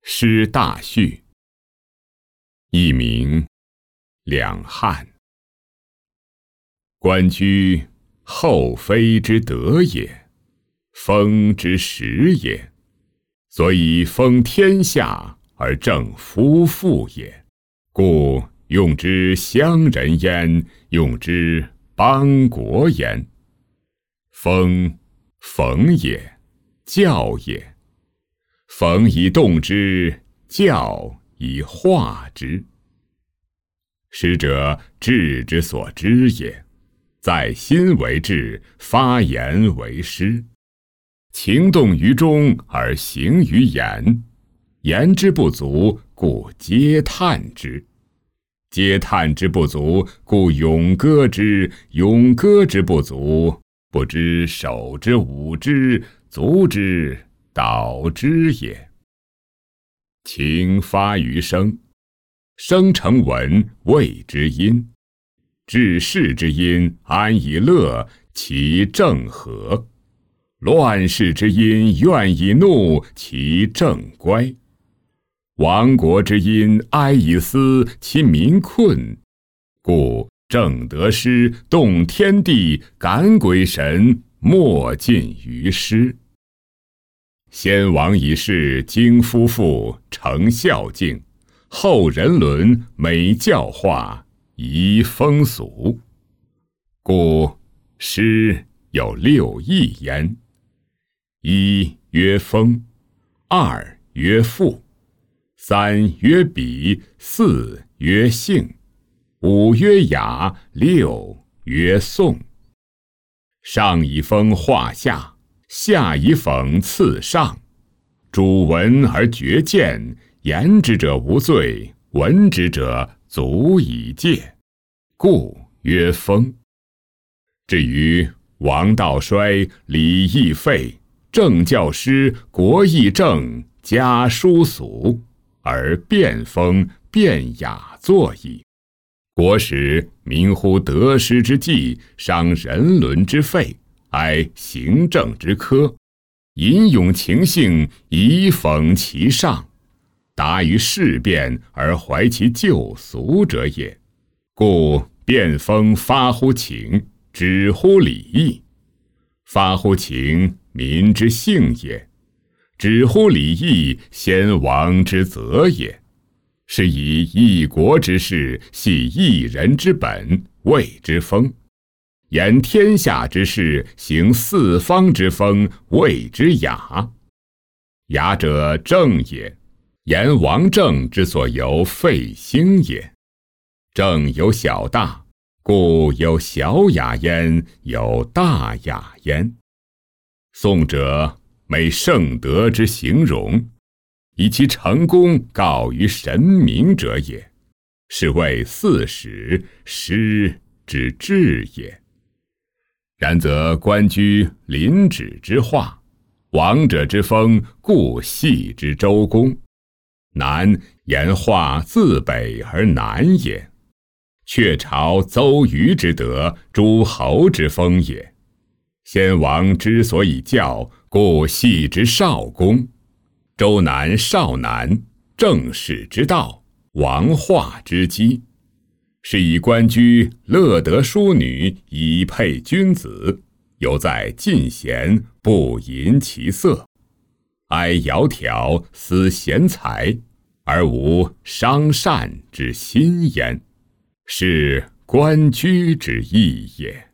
诗大序。一名，两汉。官居后妃之德也，封之实也，所以封天下而正夫妇也，故用之乡人焉，用之邦国焉。封，冯也，教也。冯以动之，教以化之。诗者志之所知也，在心为志，发言为诗。情动于中而行于言，言之不足，故嗟叹之；嗟叹之不足，故咏歌之；咏歌之不足，不知手之舞之，足之蹈之也。情发于声，声成文，谓之音。治世之音，安以乐，其正和；乱世之音，怨以怒，其正乖；亡国之音，哀以思，其民困。故正得诗，动天地，感鬼神，莫尽于诗。先王以事，经夫妇，成孝敬；后人伦，美教化，宜风俗。故诗有六艺焉：一曰风，二曰赋，三曰比，四曰兴，五曰雅，六曰颂。上以风化下，下以讽刺上。主闻而觉见，言之者无罪，闻之者足以戒，故曰风。至于王道衰，礼义废，政教失，国义正，家殊俗，而变风变雅作矣。国使民乎得失之计，伤人伦之废，哀行政之苛，吟咏情性，以讽其上，达于事变而怀其旧俗者也。故变风发乎情，止乎礼义；发乎情，民之性也；止乎礼义，先王之责也。是以一国之事，系一人之本，谓之风；言天下之事，行四方之风，谓之雅。雅者正也，言王政之所由废兴也。政有小大，故有小雅焉，有大雅焉。颂者美圣德之形容，以其成功告于神明者也，是谓四史，诗之至也。然则官居临止之化，王者之风，故系之周公。南言化自北而南也，却朝邹瑜之德，诸侯之风也。先王之所以教，故系之少公。周南少南，正史之道，王化之基。是以官居乐得淑女，以配君子，犹在进贤，不淫其色；哀窈窕，思贤才，而无伤善之心焉。是官居之意也。